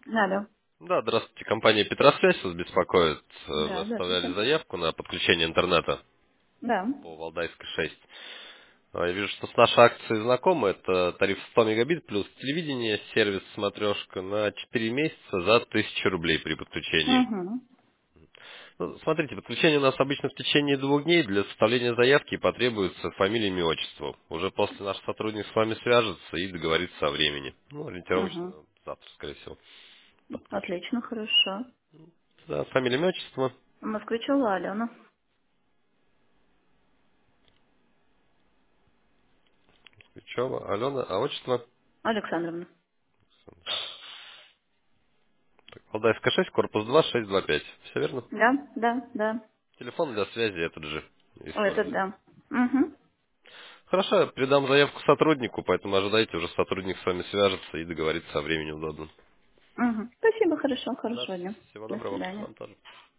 Алло. Да, здравствуйте. Компания «Петросвязь» вас беспокоит. Вы Да, оставляли здравствуйте. заявку на подключение интернета Да. по Валдайской 6. Я вижу, что с нашей акцией знакомы. Это тариф 100 мегабит плюс телевидение, сервис «Смотрешка» на 4 месяца за 1000 рублей при подключении. Угу. Ну, смотрите, подключение у нас обычно в течение 2 дней. Для составления заявки потребуется фамилия, имя, отчество. Уже после наш сотрудник с вами свяжется и договорится о времени. Ну, Угу. ориентировочно завтра, скорее всего, подключим. Отлично, хорошо. Да, фамилия, имя, отчество. Москвичева Алена Ключева, Алена, а отчество? Александровна. Так, Валдайская 6, корпус 2, 625. Все верно? Да, да, да. Телефон для связи этот же Это используется. да. Угу. Хорошо, я передам заявку сотруднику, поэтому ожидайте, уже сотрудник с вами свяжется и договорится о времени удобном. Угу. Спасибо, хорошо, Да, хорошего дня. всего До доброго. свидания. Вам тоже.